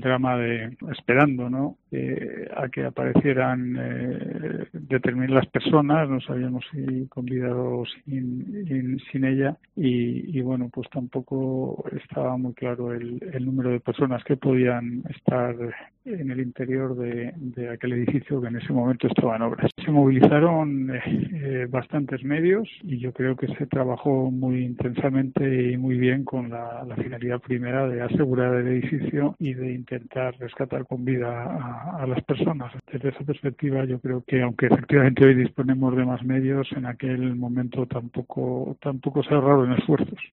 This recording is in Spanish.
drama de esperando, ¿no? A que aparecieran determinadas personas, no sabíamos si con vida o sin ella, y bueno, pues tampoco estaba muy claro el número de personas que podían estar en el interior de aquel edificio que en ese momento estaba en obras. Se movilizaron bastantes medios y yo creo que se trabajó muy intensamente y muy bien con la finalidad primera de asegurar el edificio y de intentar rescatar con vida a las personas. Desde esa perspectiva yo creo que aunque efectivamente hoy disponemos de más medios, en aquel momento tampoco se ahorraron esfuerzos.